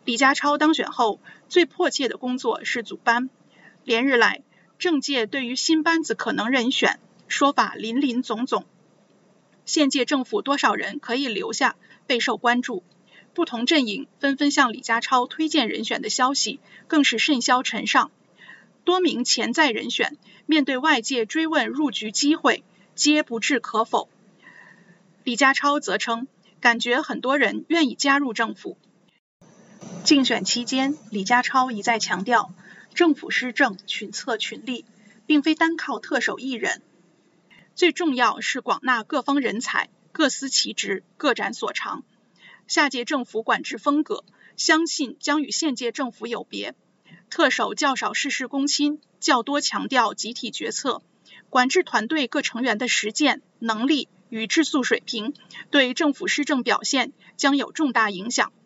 李家超当选后，最迫切的工作是组班。连日来，政界对于新班子可能人选说法林林总总，现届政府多少人可以留下备受关注。不同阵营纷纷向李家超推荐人选的消息更是甚嚣尘上。多名潜在人选面对外界追问入局机会，皆不置可否。李家超则称，感觉很多人愿意加入政府。竞选期间，李家超一再强调，政府施政群策群力，并非单靠特首一人，最重要是广纳各方人才，各司其职，各展所长。下届政府管制风格，相信将与现届政府有别。特首较少事事躬亲，较多强调集体决策，管制团队各成员的实践能力与质素水平，对政府施政表现将有重大影响。